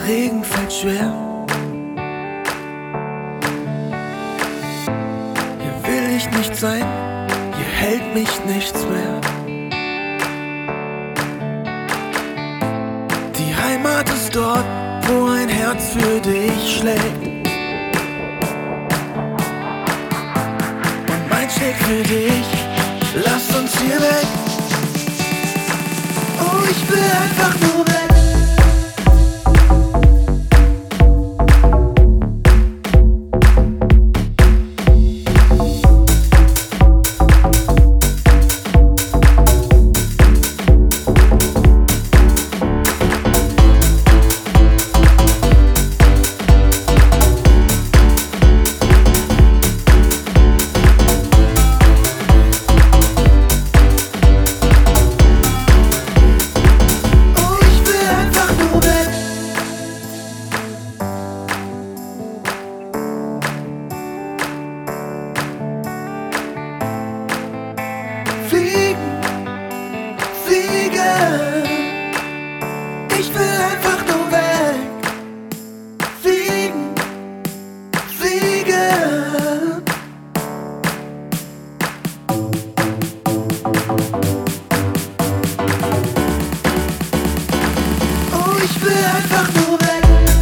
Regen fällt schwer. Hier will ich nicht sein, hier hält mich nichts mehr. Die Heimat ist dort, wo ein Herz für dich schlägt. Und mein schlägt für dich, lass uns hier weg. Oh, ich will einfach nur weg. Ich will einfach nur weg. Fliegen, fliegen. Oh, ich will einfach nur weg.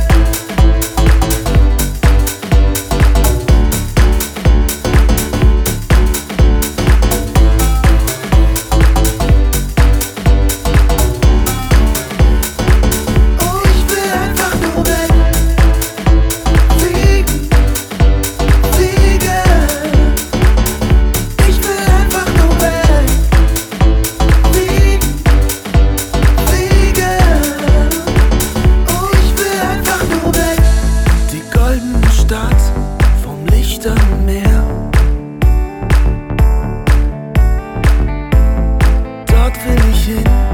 Vom lichtern Meer, dort will ich hin.